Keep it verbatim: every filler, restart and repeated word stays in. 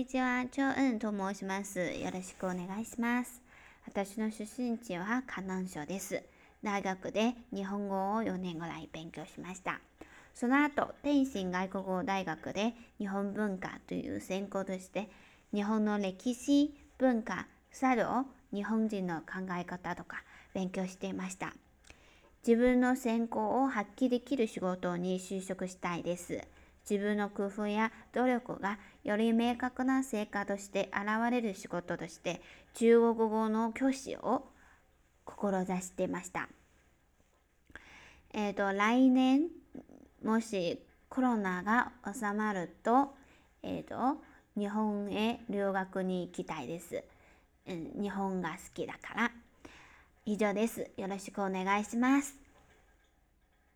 にちは、チョウンと申します。よろしくお願いします。私の出身地は河南省です。大学で日本語をよねんぐらい勉強しました。その後、天津外国語大学で日本文化という専攻として、日本の歴史、文化、茶道、日本人の考え方とか勉強していました。自分の専攻を発揮できる仕事に就職したいです。自分の工夫や努力がより明確な成果として現れる仕事として中国語の教師を志していました。えっ、ー、と、来年もしコロナが収まると、えっ、ー、と、日本へ留学に行きたいです。うん、日本が好きだから。以上です。よろしくお願いします。